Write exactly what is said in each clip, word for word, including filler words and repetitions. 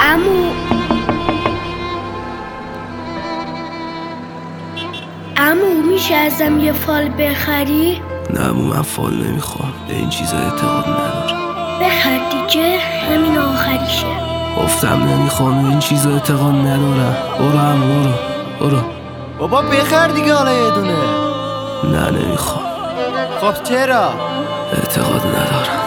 عمو عمو میشه ازم یه فال بخری؟ نه عمو، من فال نمیخوام، به این چیزا اعتقاد ندارم. بخر دیگه، همین آخریشه. گفتم نمیخوام، به این چیزا اعتقاد ندارم. برو عمو، برو برو. بابا بخر دیگه حالا یه دونه. نه نمیخوام. خب چرا؟ اعتقاد ندارم.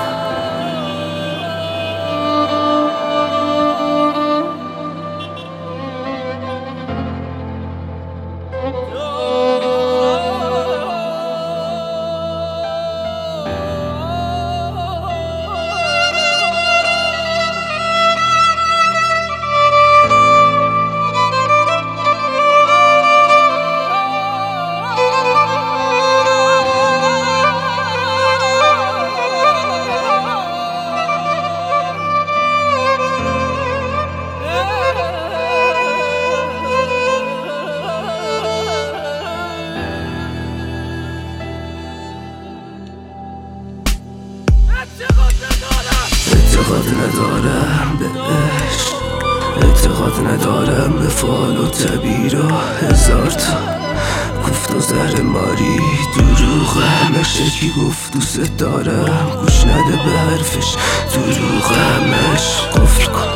اعتقاد ندارم به عشق، اعتقاد ندارم به فال و تبیر و هزار تا گفت و زهر ماری دروغ. همش کی گفت دوست دارم، گوش نده به حرفش، دروغ همش قفل کن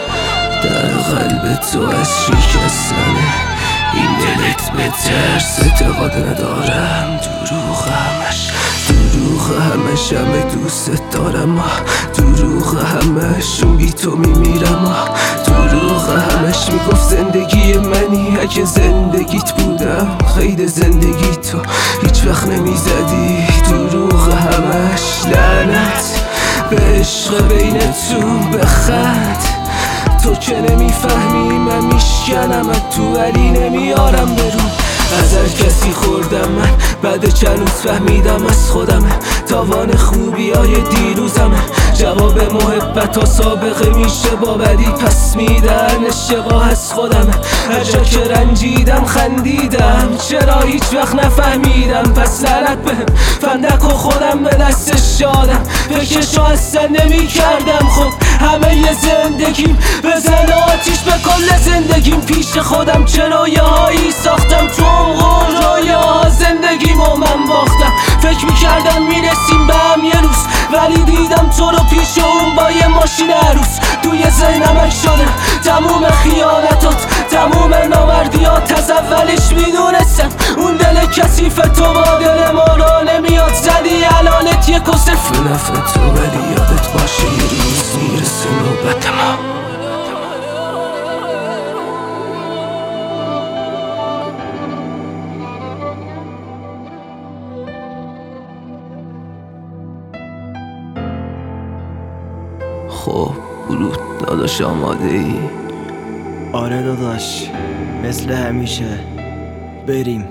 در قلب تو از شکستنه این دلت به ترس. اعتقاد ندارم، دروغ همش، دروغ همش، همه دوست دارم، دروغ همش، بی تو میمیرم، دروغ همش. میگفت زندگی منی، اگه زندگیت بودم خیلی زندگی تو هیچ وقت نمیزدی، دروغ همش. لعنت به عشق بینتون بخند، تو که نمیفهمی من میشکنم تو ولی نمیارم برون. از هر کسی خوردم من، بعد چند روز فهمیدم از خودمه، تاوان خوبی های دیروزمه. جواب محبت ها سابقه میشه با بدی، پس میدن اشتباه از خودمه. هر جا که رنجیدم خندیدم، چرا هیچ وقت نفهمیدم، پس لعنت بهم فندک و خودم به دست شادم. فکرشو اصلا نمی کردم، خب همه ی زندگیم بزن آتیش به کل زندگیم. پیش خودم چه رویاهایی ساختم، تو عمق رویا زندگیم و من باختم. فکر میکردم میرسیم به هم یه روز، ولی دیدم تو رو پیش اون با یه ماشین عروس. توی ذهنم شده تموم خیانتات، تموم نامردیات، از اولش میدونستم اون دل کثیف تو با دل ما را نمیاد. زدی الانت یه کسف به نفع تو، ولی یادت باشه یه روز میرسه نوبت ما. خب برود داداش، آماده ای؟ آره داداش، مثل همیشه. بریم.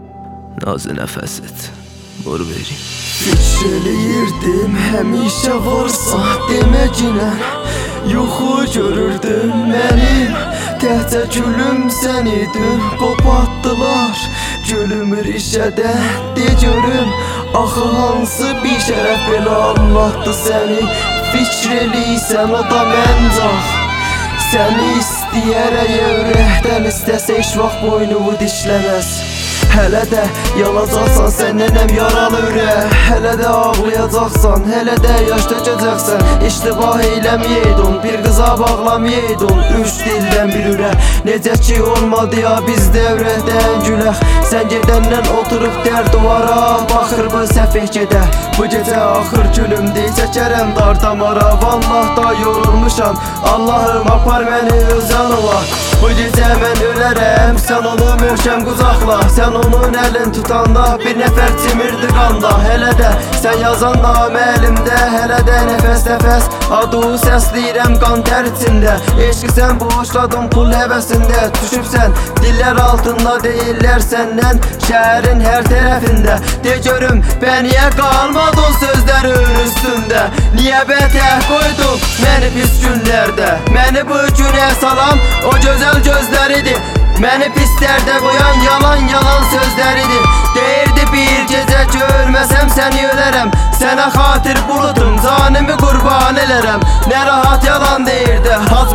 ناز نفست، برو بریم. Fikirləyirdim həmişə varsa deməcinə, yuxu görürdüm mənim təhcə gülüm sən idin. Qopatdılar gülümü rişədə, de görüm axı hansı bir şərəf belə anlatdı səni. Fikr eləysən o da məncaq, səni istəyərək ürəkdən istəsə heç vaxt boynumu dişləməz. Hələ də yanacaqsan sən nənəm yaralı ürək, hələ də ağlayacaqsan, hələ də yaş tökəcəksən. İştibah eyləməyəydin, bir qıza bağlamayaydın, üç dildən bir ürək. Necə ki olmadı ya bizdə ürəkdən gülək. Sən gedəndən oturub dər duvara, baxır bu səfih gedə. Bu gecə axır gülümdür, çəkərəm dar damara. Vallah da yorulmuşam, Allahım apar məni öz yanına. Bu gecə mən ölərəm, sən onu möhkəm qucaqla. Sən onun əlin tutanda bir nəfər çimirdi qanda. Hələ də sən yazanda əlimdə, hələ də nəfəs nəfəs adı səsləyirəm qan tər içində. Eşqi sən boşladın pul həvəsində, düşübsən dillər altında deyirlər səndən şəhərin hər tərəfində. De görüm bə niyə qalmadın sözlərin üstündə, niyə bətəh qoydun məni pis günlərdə. Məni bu günə salan o gözəl gözləridir, məni pis dərdə qoyan yalan yalan sözləridir. Deyirdi bir gecə görməsəm səni ölərəm, sənə xatir bulutum canımı qurban elərəm. Nə rahat yalan deyirdi Hacı Mənaf,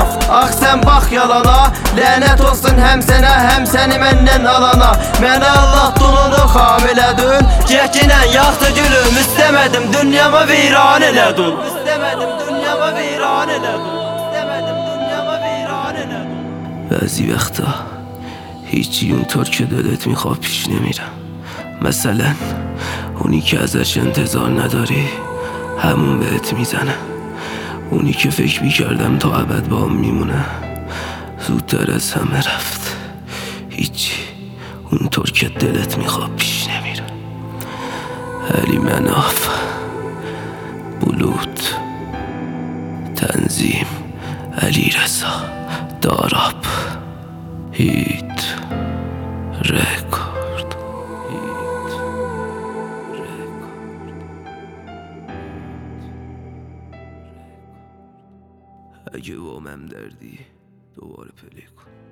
raft. Ax sən bax yalana, lənət olsun həm sənə, həm səni məndən alana. Mənə Allah donunu xamilədün, Gəkinən yaxdı gülüm, istəmədim dünyamı viran elədin. İstəmədim dünyamı viran elədin. İstəmədim dünyamı viran elədin. بعضی وقتا هیچی اونطور که دلت میخواد پیش نمیره. مثلا اونی که ازش انتظار نداری همون بهت میزنه. اونی که فکر میکردم تا ابد با هم میمونه زودتر از همه رفت. هیچی اونطور که دلت میخواد پیش نمیره. علی مناف، بلوت، تنظیم علی رضا، داراب، هیت رکورد. هیت رکورد. اگه وامم دردی دوباره پلی کن.